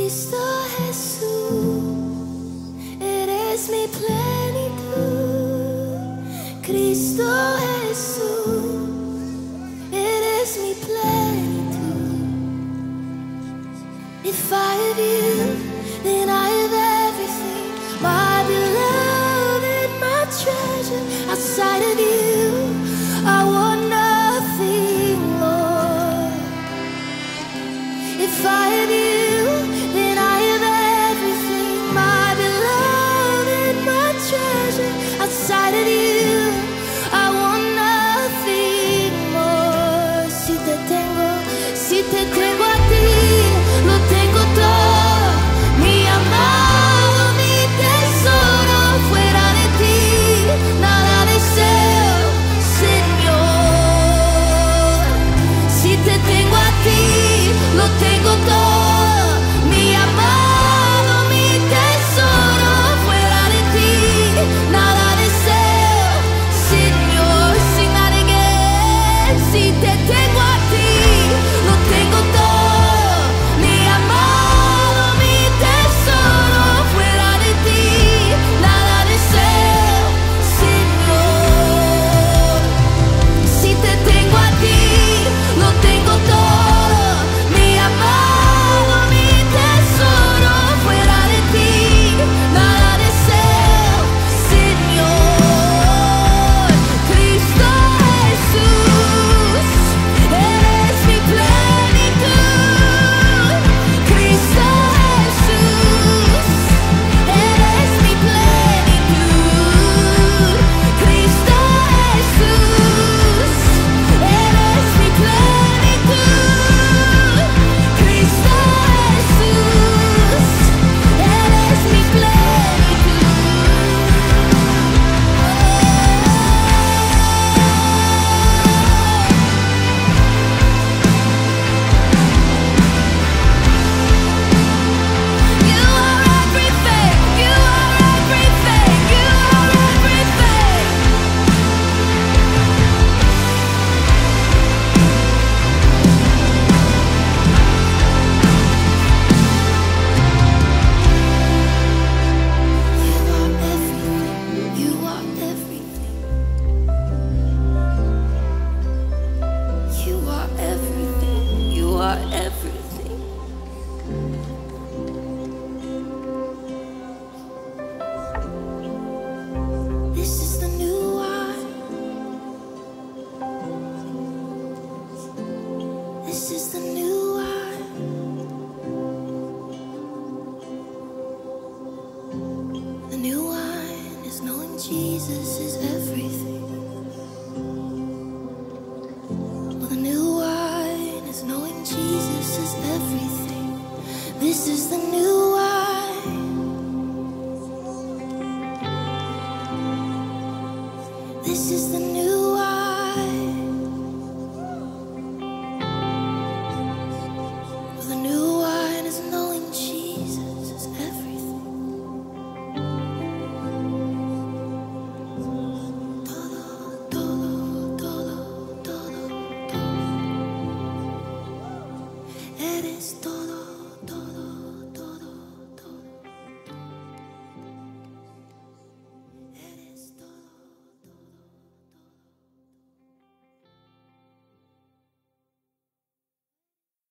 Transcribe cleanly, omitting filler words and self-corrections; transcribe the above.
Cristo Jesús, eres mi plenitud. Cristo Jesús, eres mi plenitud. If I have you, then I have everything. My beloved, my treasure. Outside of you, I want nothing, Lord. If I have you, then I have everything. My beloved, my treasure. Outside of you, I want nothing more. Si te tengo a ti, lo tengo todo. Mi amado, mi tesoro. Fuera de ti, nada deseo, Señor. Si te tengo a ti, lo tengo todo. Mi amado, mi tesoro. Fuera de ti, nada deseo, Señor. Sing that again. Si te tengo a ti, lo tengo todo. Mi amado, mi tesoro. Fuera de ti, nada deseo, Señor. Si te tengo a ti, lo tengo todo. Mi amado, mi tesoro. Fuera de ti, nada deseo, Señor. Cristo Jesús, eres mi plenitud. Cristo Jesús, eres mi plenitud. Cristo Jesús, eres mi plenitud. Cristo Jesús, eres mi You are everything, you are everything, you are everything. You are everything, you are everything, you are everything. This is the new wine. This is the new wine. The new wine is knowing Jesus is everything. Well, the new wine is knowing Jesus is everything. This is the new wine. This is the new wine. Well, the new wine is knowing Jesus is everything. Todo, todo, todo, todo, todo. Eres todo.